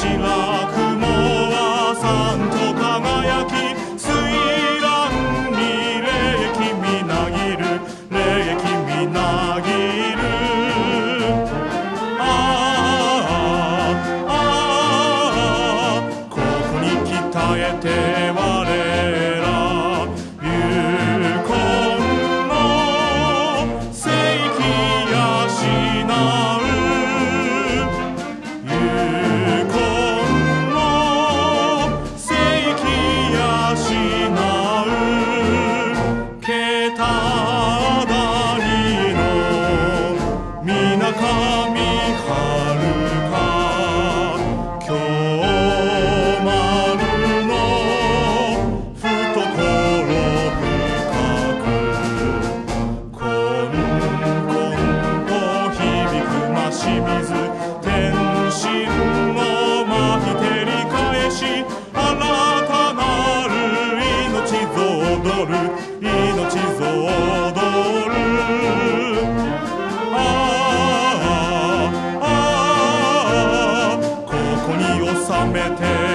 白雲はさんと輝き、水蘭に霊気みなぎる、霊気みなぎる。ああああ、ここに鍛えて我ら勇魂の正気養う、勇魂の正気養う。けただにのみなかみはるか、京丸の懐深く、こんこんと響くまし水、天心のまひ照り返し、新たなる命ぞ踊る、命ぞ踊る。ああああ、ここに収めて